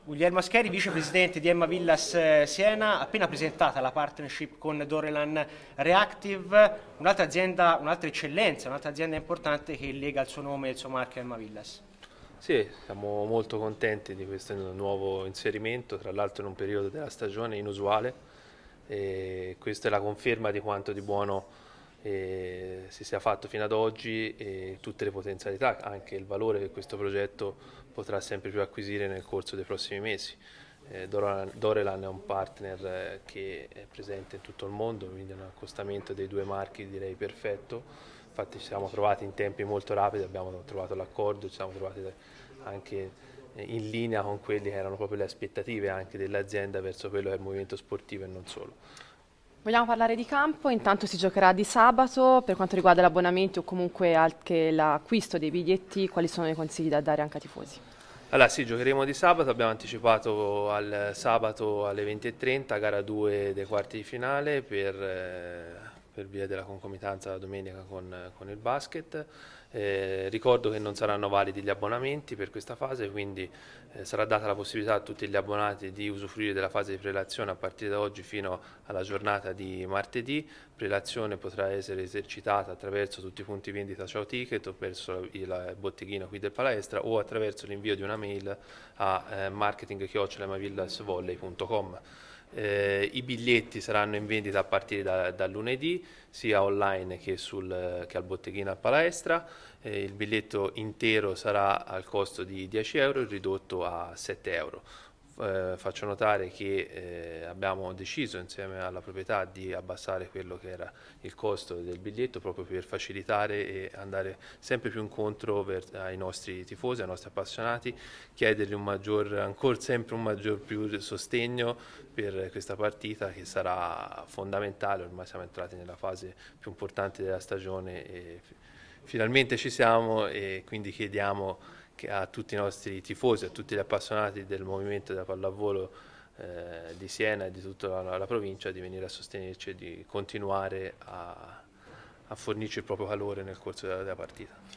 Guglielmo Ascheri, vicepresidente di Emma Villas Siena, appena presentata la partnership con Dorelan Reactive, un'altra azienda, un'altra eccellenza, un'altra azienda importante che lega il suo nome e il suo marchio a Emma Villas. Sì, siamo molto contenti di questo nuovo inserimento, tra l'altro in un periodo della stagione inusuale e questa è la conferma di quanto di buono si sia fatto fino ad oggi e tutte le potenzialità, anche il valore che questo progetto potrà sempre più acquisire nel corso dei prossimi mesi. Dorelan è un partner che è presente in tutto il mondo, quindi è un accostamento dei due marchi direi perfetto. Infatti ci siamo trovati in tempi molto rapidi, abbiamo trovato l'accordo, ci siamo trovati anche in linea con quelle che erano proprio le aspettative anche dell'azienda verso quello che è il movimento sportivo e non solo. Vogliamo parlare di campo, intanto si giocherà di sabato, per quanto riguarda gli abbonamenti o comunque anche l'acquisto dei biglietti, quali sono i consigli da dare anche ai tifosi? Allora sì, giocheremo di sabato, abbiamo anticipato al sabato alle 20:30, gara 2 dei quarti di finale per via della concomitanza la domenica con il basket. Ricordo che non saranno validi gli abbonamenti per questa fase, quindi sarà data la possibilità a tutti gli abbonati di usufruire della fase di prelazione a partire da oggi fino alla giornata di martedì. Prelazione potrà essere esercitata attraverso tutti i punti vendita Ciao Ticket o verso il botteghino qui del Palestra o attraverso l'invio di una mail a marketing@emavillasvolley.com. I biglietti saranno in vendita a partire da lunedì, sia online che al botteghino al Palestra. Il biglietto intero sarà al costo di 10 euro e ridotto a 7 euro. Faccio notare che abbiamo deciso insieme alla proprietà di abbassare quello che era il costo del biglietto proprio per facilitare e andare sempre più incontro ai nostri tifosi, ai nostri appassionati, chiedergli ancora sempre un maggior più sostegno per questa partita che sarà fondamentale. Ormai siamo entrati nella fase più importante della stagione e finalmente ci siamo e quindi chiediamo a tutti i nostri tifosi, a tutti gli appassionati del movimento della pallavolo di Siena e di tutta la provincia di venire a sostenerci e di continuare a fornirci il proprio calore nel corso della partita.